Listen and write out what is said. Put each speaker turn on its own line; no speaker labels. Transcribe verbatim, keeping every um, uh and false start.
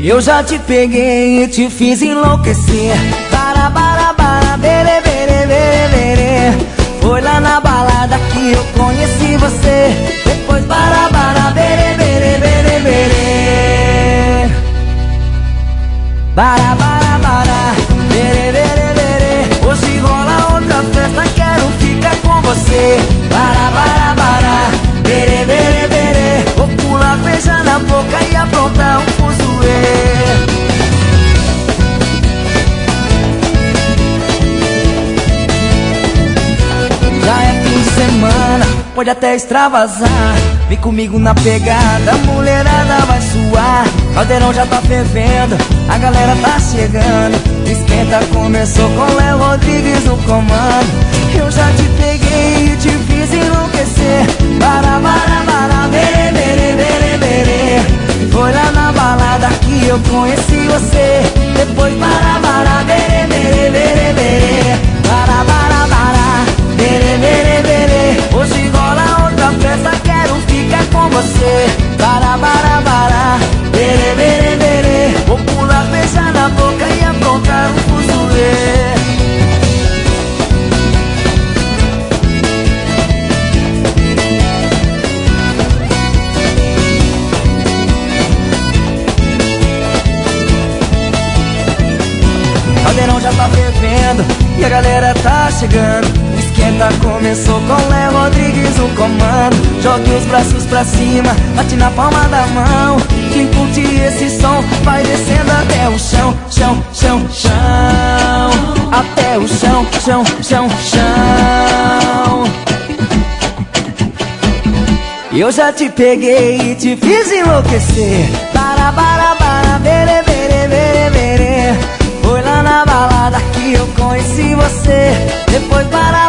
Eu já te peguei e te fiz enlouquecer. Para, para, para, bere, bere, bere, bere. Foi lá na balada que eu conheci você. Depois para, para, bere, bere, bere, bere. Para, para, para, bere, bere, bere. Hoje rola outra festa, quero ficar com você. Para, para, para, bere, bere, bere. Vou pular, beijar na boca e aprontar um fuzuê. Já é fim de semana, pode até extravasar. Vem comigo na pegada, a mulherada vai suar. Caldeirão já tá fervendo, a galera tá chegando. Esquenta começou com Léo Rodrigues no comando. Eu já te peguei e te fiz enlouquecer. Para, para, para, bere, bere, bere, bere. Foi lá na balada que eu conheci você. Depois para, para, bere, bere, bere, bere. Para, para, para, bere, bere, bere. Hoje rola outra festa, quero ficar com você. Para, para, para, bere, bere, bere. Vou pular, beijar na boca e aprontar um fuzuê. Caldeirão já tá fervendo e a galera tá chegando. Esquenta começou com Léo Rodrigues no comando. Jogue os braços pra cima, bate na palma da mão. Quem curte esse som vai descendo até o chão. Chão, chão, chão. Até o chão, chão, chão, chão. Eu já te peguei e te fiz enlouquecer. Para, para, para, bere, bere, bere, bere. Foi lá na balada que eu conheci você. Depois para